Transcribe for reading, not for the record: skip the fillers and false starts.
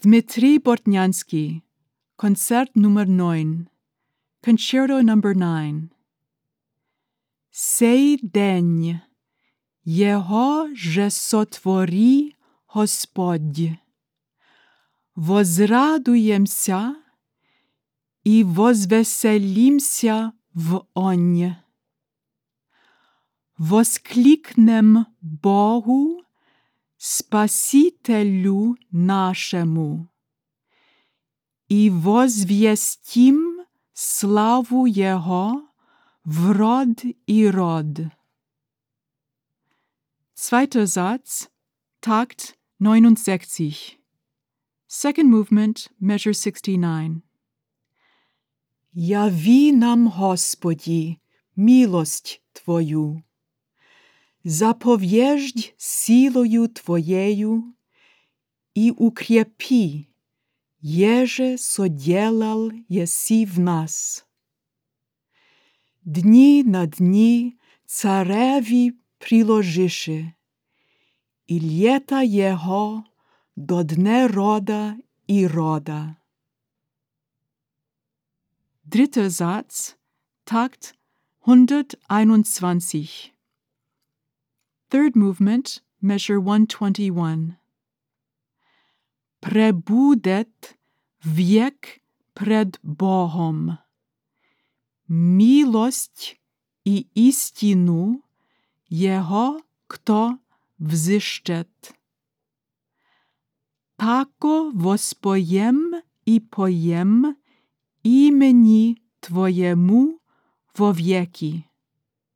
Дмитрий Бортнянский, концерт номер 9, Concerto No. 9. Сей день Його же сотвори Господь. Возрадуемся и возвеселимся в онь. Воскликнем Богу, Спасителю нашему, и возвестим славу Его в род и род. Zweiter Satz, Takt 69. Second movement, measure 69. Яви нам, Господи, милость Твою. Заповеждь силою Твоею и укрепи, еже соделал еси в нас. Дни на дни цареві приложиши, и лета Его до дне рода и рода. Dritter Satz, Takt 121. Third movement, measure 121. Пребудет век пред Богом. Милость и истину Его кто взыщет. Тако воспоем и поем имени Твоему во веки.